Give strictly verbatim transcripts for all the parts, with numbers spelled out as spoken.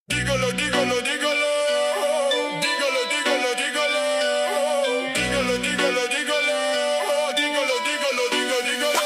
Dígalo, dígalo, dígalo. Dígalo, dígalo, dígalo. Dígalo, dígalo, dígalo. Dígalo, dígalo, dígalo, dígalo.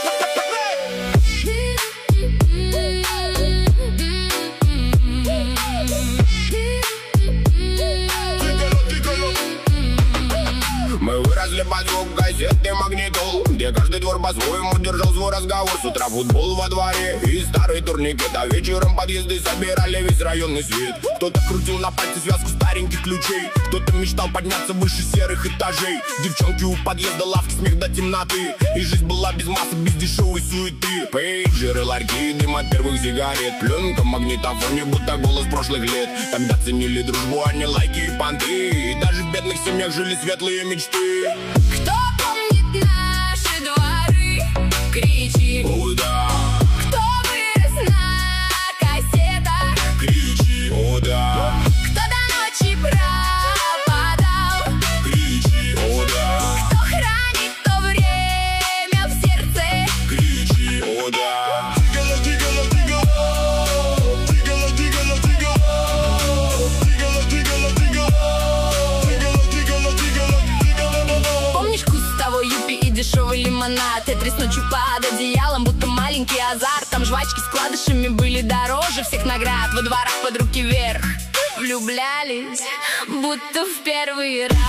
Мы выросли под звук газеты магнитол, где каждый двор по-своему держал свой разговор. С утра футбол во дворе и старый турникет, а вечером подъезды собирали весь районный свет. Кто-то крутил на пальце связку стареньких ключей, кто-то мечтал подняться выше серых этажей. Девчонки у подъезда, лавки, смех до темноты, и жизнь была без масок, без дешевой суеты. Пейджеры, ларьки, дым от первых сигарет, пленка в магнитофоне, будто голос прошлых лет. Тогда ценили дружбу, а не лайки и понты, и даже в бедных семьях жили светлые мечты. Кто помнит наши дворы? Кричи. О, да. Кто вырос на кассетах? Кричи. О, да. Кто до ночи пропадал? Кричи. О, да. Кто хранит то время в сердце? Кричи. О, да. Dígalo, dígalo, dígalo. Dígalo, dígalo, dígalo. Dígalo, dígalo, dígalo. Dígalo, dígalo, dígalo. Помнишь вкус того юпи и дешевый лимонад? Тетрис ночью под одеялом, будто маленький азарт. Там жвачки с вкладышами были дороже всех наград. Во дворах под руки вверх влюблялись, будто в первый раз.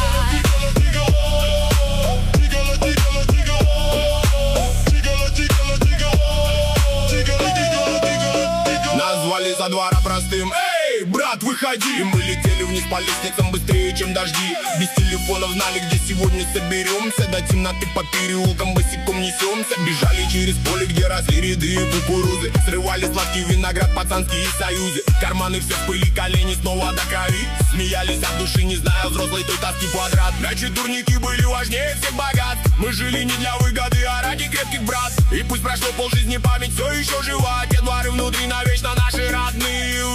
Назвали со двора простым: эй, брат, выходи! И мы летели вниз по лестницам быстрее, чем дожди. Без телефонов знали, где сегодня соберемся. До темноты по переулкам босиком несемся. Бежали через поле, где росли ряды кукурузы. Срывали сладкий виноград, пацанские союзы. Карманы все в пыли, колени снова до крови. Смеялись от души, не зная взрослой той тоски квадрат. Значит, турники были важнее всех богат. Мы жили не для выгоды, а ради крепких брат. И пусть прошло полжизни, память все еще жива. Те дворы внутри навечно наши родные.